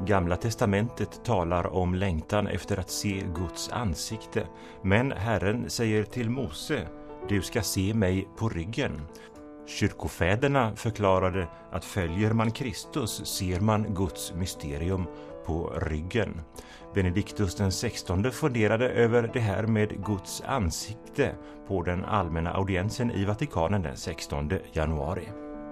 Gamla testamentet talar om längtan efter att se Guds ansikte. Men Herren säger till Mose: du ska se mig på ryggen. Kyrkofäderna förklarade att följer man Kristus ser man Guds mysterium på ryggen. Benediktus den 16 funderade över det här med Guds ansikte på den allmänna audiensen i Vatikanen den 16 januari.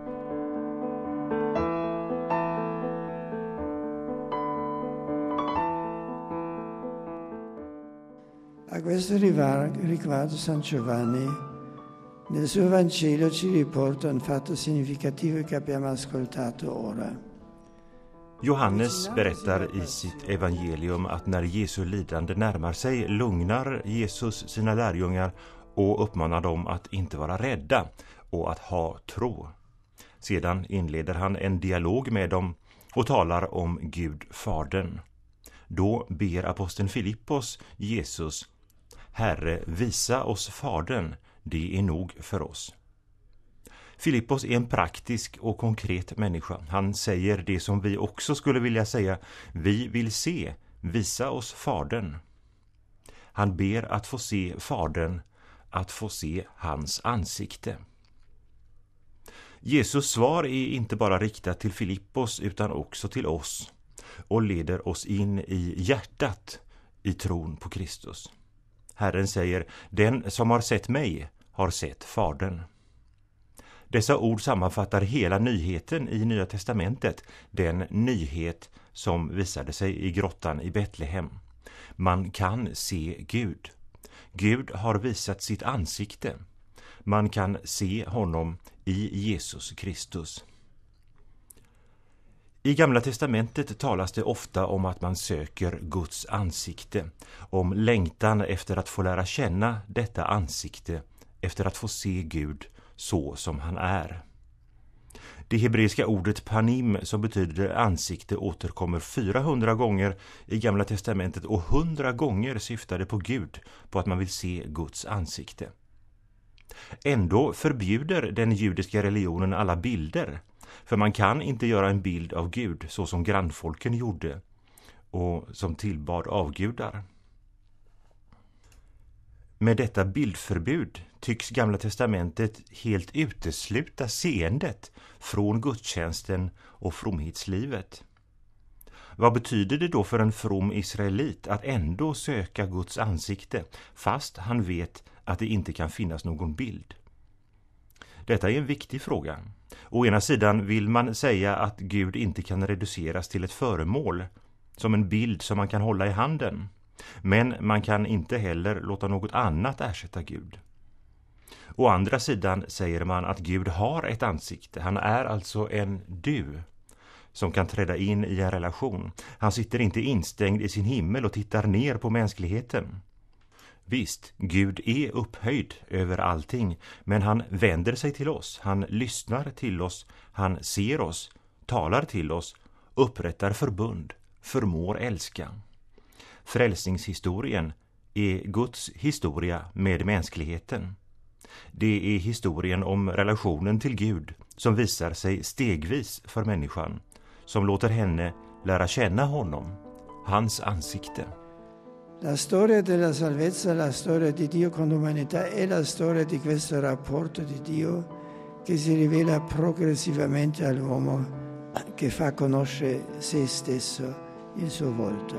A questo riguardo San Giovanni nel suo Vangelo ci riporta un fatto significativo che abbiamo ascoltato ora. Johannes berättar i sitt evangelium att när Jesu lidande närmar sig lugnar Jesus sina lärjungar och uppmanar dem att inte vara rädda och att ha tro. Sedan inleder han en dialog med dem och talar om Gud Fadern. Då ber aposteln Filippos Jesus: Herre, visa oss Fadern, det är nog för oss. Filippos är en praktisk och konkret människa. Han säger det som vi också skulle vilja säga: vi vill se, visa oss Fadern. Han ber att få se Fadern, att få se hans ansikte. Jesus svar är inte bara riktat till Filippos utan också till oss och leder oss in i hjärtat i tron på Kristus. Herren säger: den som har sett mig har sett Fadern. Dessa ord sammanfattar hela nyheten i Nya testamentet, den nyhet som visade sig i grottan i Betlehem. Man kan se Gud. Gud har visat sitt ansikte. Man kan se honom i Jesus Kristus. I Gamla testamentet talas det ofta om att man söker Guds ansikte, om längtan efter att få lära känna detta ansikte, efter att få se Gud så som han är. Det hebreiska ordet panim, som betyder ansikte, återkommer 400 gånger i Gamla testamentet och 100 gånger syftar det på Gud, på att man vill se Guds ansikte. Ändå förbjuder den judiska religionen alla bilder, för man kan inte göra en bild av Gud så som grannfolken gjorde och som tillbad avgudar. Med detta bildförbud tycks Gamla testamentet helt utesluta seendet från gudstjänsten och fromhetslivet. Vad betyder det då för en from israelit att ändå söka Guds ansikte fast han vet att det inte kan finnas någon bild? Detta är en viktig fråga. Å ena sidan vill man säga att Gud inte kan reduceras till ett föremål, som en bild som man kan hålla i handen. Men man kan inte heller låta något annat ersätta Gud. Å andra sidan säger man att Gud har ett ansikte. Han är alltså en du som kan träda in i en relation. Han sitter inte instängd i sin himmel och tittar ner på mänskligheten. Visst, Gud är upphöjd över allting, men han vänder sig till oss, han lyssnar till oss, han ser oss, talar till oss, upprättar förbund, förmår älska. Frälsningshistorien är Guds historia med mänskligheten. Det är historien om relationen till Gud som visar sig stegvis för människan, som låter henne lära känna honom, hans ansikte. La storia della salvezza, la storia di Dio con l'umanità è la storia di questo rapporto di Dio che si rivela progressivamente all'uomo, che fa conoscere se stesso, il suo volto.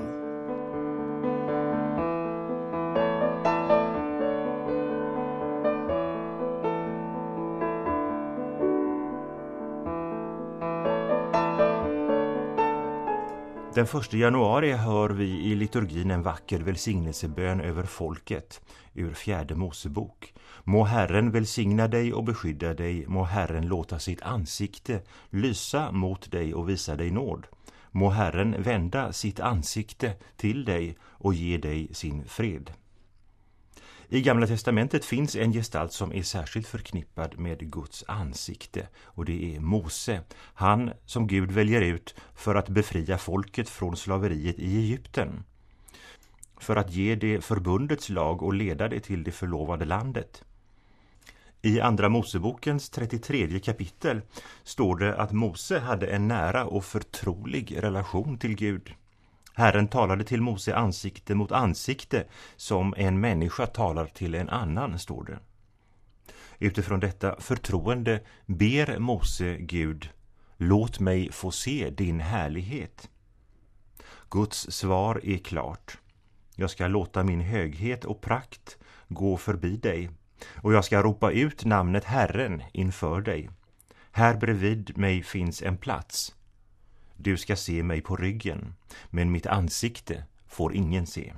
Den 1 januari hör vi i liturgin en vacker välsignelsebön över folket ur 4 Mosebok. Må Herren välsigna dig och beskydda dig, må Herren låta sitt ansikte lysa mot dig och visa dig nåd. Må Herren vända sitt ansikte till dig och ge dig sin fred. I Gamla testamentet finns en gestalt som är särskilt förknippad med Guds ansikte, och det är Mose. Han som Gud väljer ut för att befria folket från slaveriet i Egypten, för att ge det förbundets lag och leda det till det förlovade landet. I Andra Mosebokens 33 kapitel står det att Mose hade en nära och förtrolig relation till Gud. Herren talade till Mose ansikte mot ansikte som en människa talar till en annan, står det. Utifrån detta förtroende ber Mose Gud: låt mig få se din härlighet. Guds svar är klart. Jag ska låta min höghet och prakt gå förbi dig, och jag ska ropa ut namnet Herren inför dig. Här bredvid mig finns en plats. Du ska se mig på ryggen, men mitt ansikte får ingen se.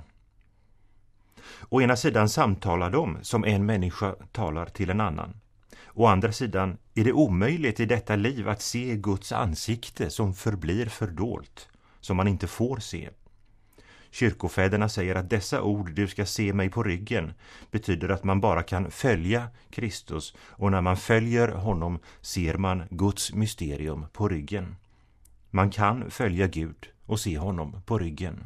Å ena sidan samtalar de som en människa talar till en annan. Å andra sidan är det omöjligt i detta liv att se Guds ansikte som förblir fördolt, som man inte får se. Kyrkofäderna säger att dessa ord, du ska se mig på ryggen, betyder att man bara kan följa Kristus, och när man följer honom ser man Guds mysterium på ryggen. Man kan följa Gud och se honom på ryggen.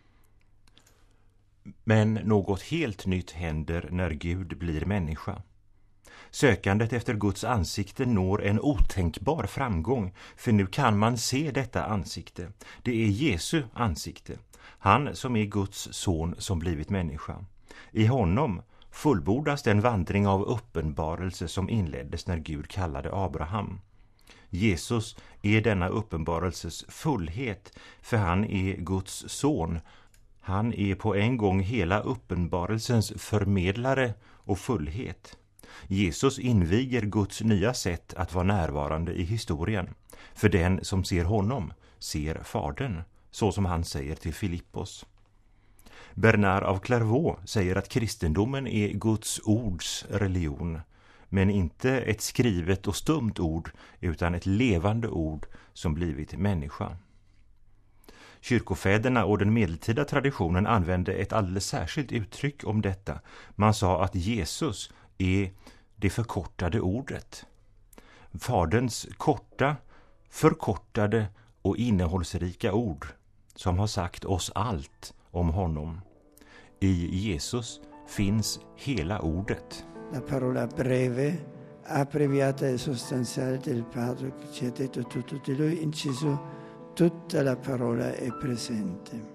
Men något helt nytt händer när Gud blir människa. Sökandet efter Guds ansikte når en otänkbar framgång, för nu kan man se detta ansikte. Det är Jesu ansikte, han som är Guds son som blivit människa. I honom fullbordas den vandring av uppenbarelse som inleddes när Gud kallade Abraham. Jesus är denna uppenbarelses fullhet, för han är Guds son. Han är på en gång hela uppenbarelsens förmedlare och fullhet. Jesus inviger Guds nya sätt att vara närvarande i historien. För den som ser honom ser Fadern, så som han säger till Filippos. Bernard av Clairvaux säger att kristendomen är Guds ords religion, men inte ett skrivet och stumt ord, utan ett levande ord som blivit människa. Kyrkofäderna och den medeltida traditionen använde ett alldeles särskilt uttryck om detta. Man sa att Jesus är det förkortade ordet. Faderns korta, förkortade och innehållsrika ord som har sagt oss allt om honom. I Jesus finns hela ordet. La parola breve, abbreviata e sostanziale del Padre, che ci ha detto tutto di lui, in Gesù tutta la parola è presente.